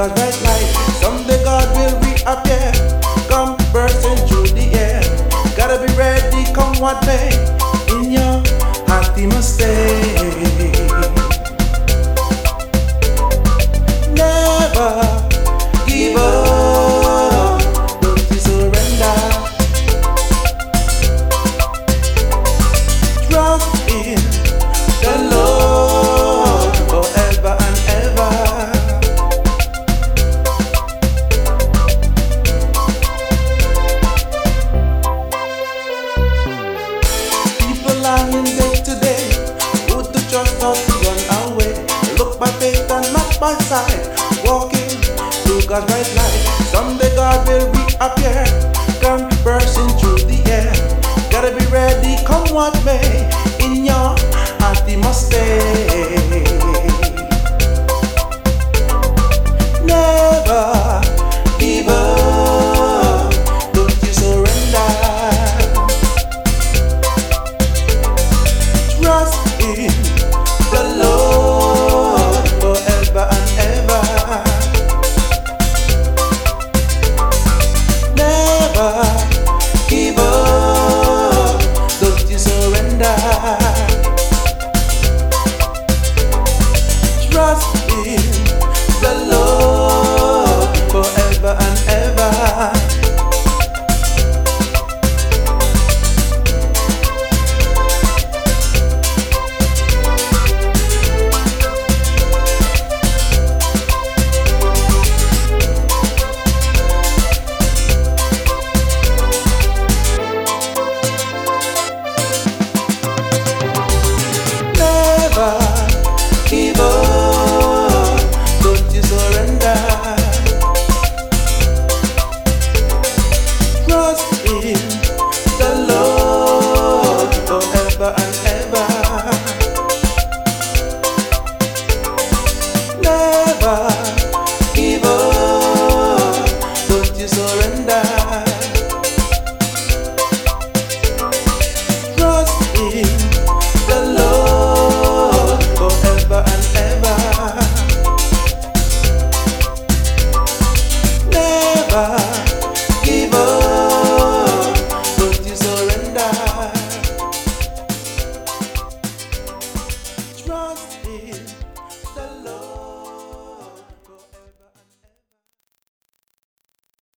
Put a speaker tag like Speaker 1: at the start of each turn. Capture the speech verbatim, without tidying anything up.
Speaker 1: God's bright light. Someday God will reappear, come bursting through the air. Gotta be ready, come what may. In your heart he must stay. Never give up, don't you surrender. Trust in the Lord forever and ever. People are in day to day, put the trust not to run away. Look by faith and not by sight, walking through God's bright light. Someday God will reappear, come bursting through the air. Gotta be ready, come what may. In your heart he must stay.